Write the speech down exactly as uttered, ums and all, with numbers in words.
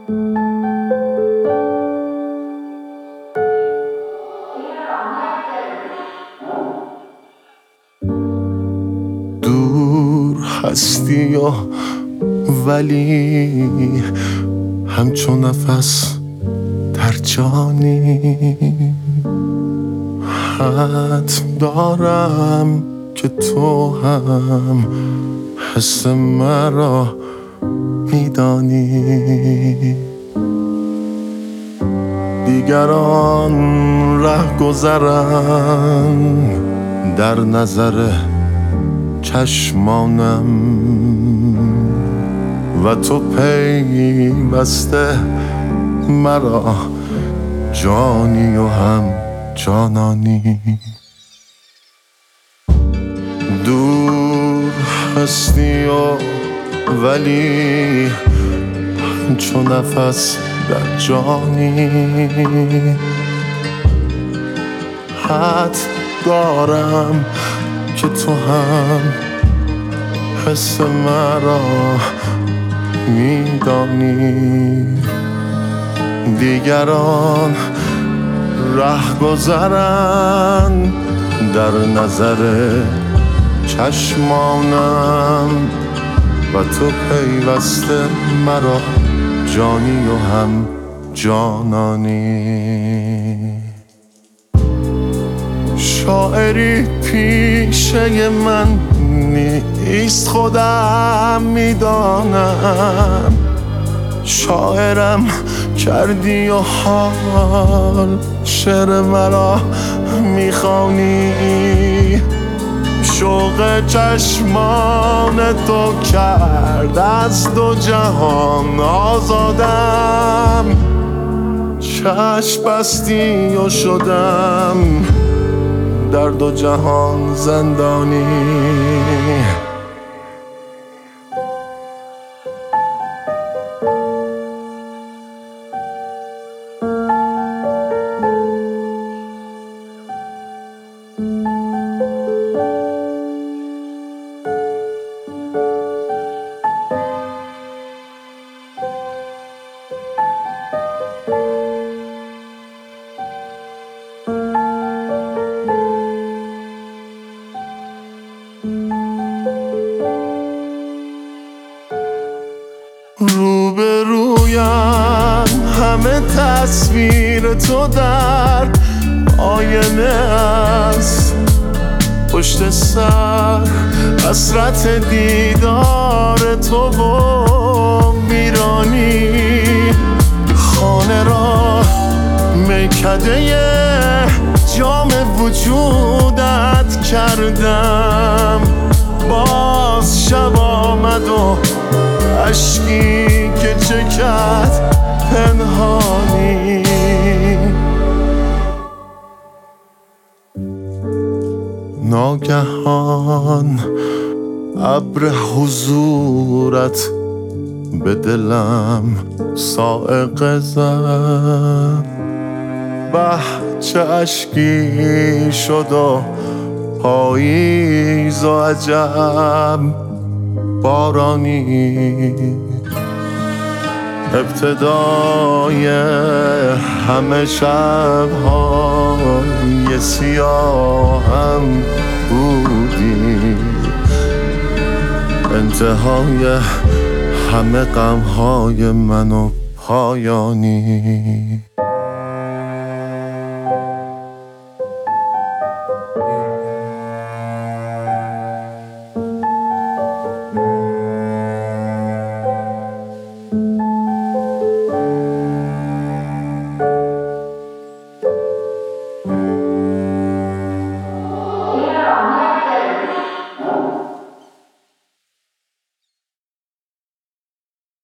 دور هستی و ولی همچون نفس در جانی. حد دارم که تو هم حس مرا میدانی. دیگران ره گذرن در نظر چشمانم و تو پیوسته مرا جانی و هم جانانی. دور هستی و ولی همچون نفس در جانی. حد دارم که تو هم حس مرا میدانی. دیگران ره گذرن در نظر چشمانم و تو پیوسته مرا جانی و هم جانانی. شاعری پیشه من نیست خودم میدانم. شاعرم کردی و حال شعر مرا میخوانی. شوق چشمان تو کرد از دو جهان آزادم. چشم بستی و شدم در دو جهان زندانی. روبرویم همه تصویر تو در آینه است. پشت سر حسرت دیدار تو و ویرانی. خانه را میکده جام وجودت کردم. باز شب آمد و اشکی که چکد پنهانی. ناگهان ابر حضورت به دلم صاعقه زد. به چه اشکی شد و پاییز و عجب بارانی. ابتدای همه شب‌های سیاهم بودی. انتهای همه غم‌های من و پایانی.